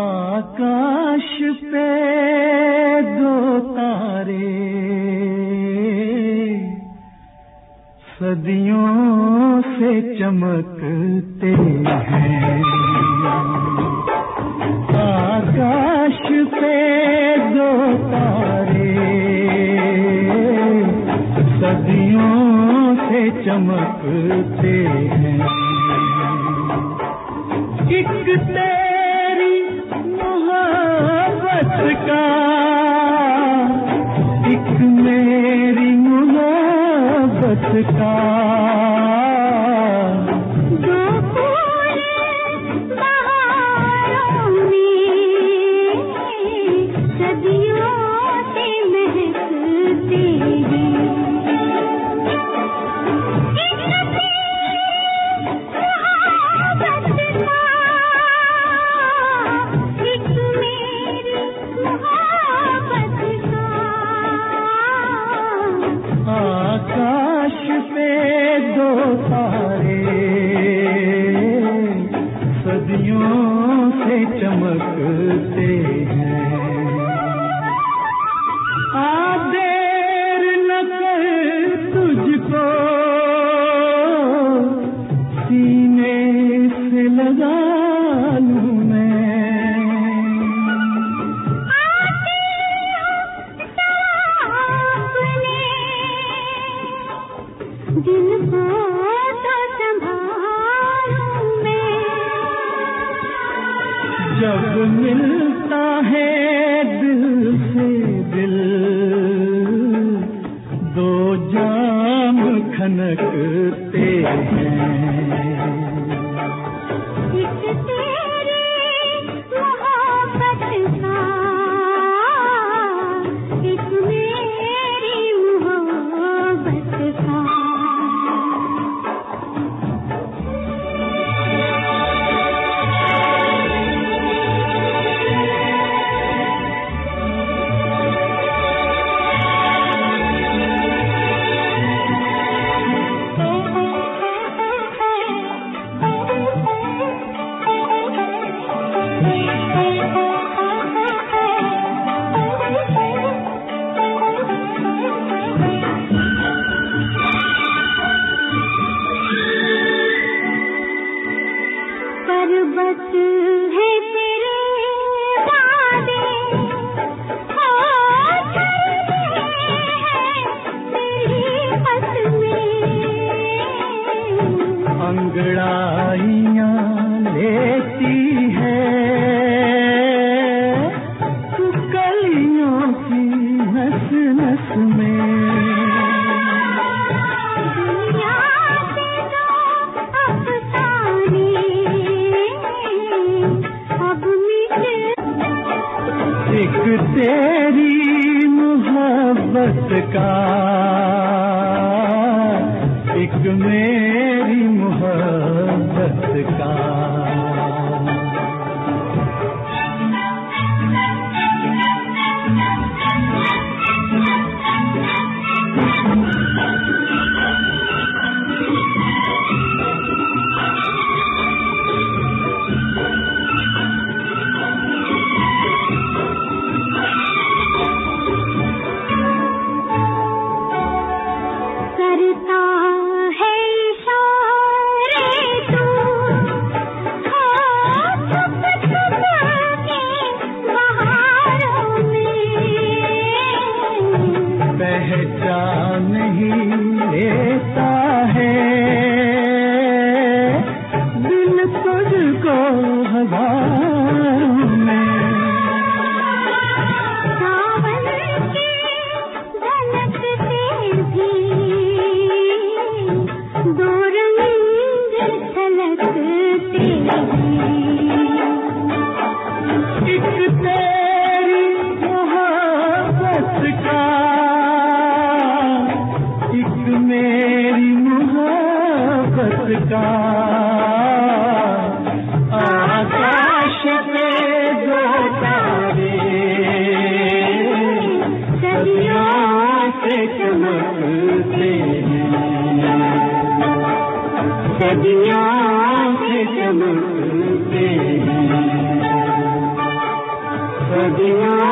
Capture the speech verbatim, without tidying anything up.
आकाश पे दो तारे सदियों से चमकते हैं। आकाश पे दो तारे सदियों से चमकते हैं। एक तेरी मोहब्बत का, एक मेरी मोहब्बत का, जो पूरे बहारों में सदियों से महकते हैं। आकाश पे दो तारे सदियों से चमकते हैं। आ देर न कर तुझको सीने से लगा लूं मैं। दिल को तो संभालूं मैं। जब मिलता है दिल से दिल, दो जाम खनकते हैं। एक तेरी मोहब्बत का, एक मेरी मोहब्बत का। पर्वत है तेरे वादे, हो चलते हैं तेरी कसमें। अंगड़ाइयाँ लेती है तू कलियों की नस नस में। दुनिया के दो अफसाने अब मिटे। एक तेरी मोहब्बत का, एक मेरी मोहब्बत का। करता है इशारे तू, हो छुप छुप के बहारों में। पहचान नहीं लेता है दिल तुझको हवाओं में। सावन की झलक से भी दो रंग छलकते हैं। एक तेरी मोहब्बत का, एक मेरी मोहब्बत का। आकाश पे दो तारे सदियों से चमकते हैं। सदियों से चमकते हैं। नदियाँ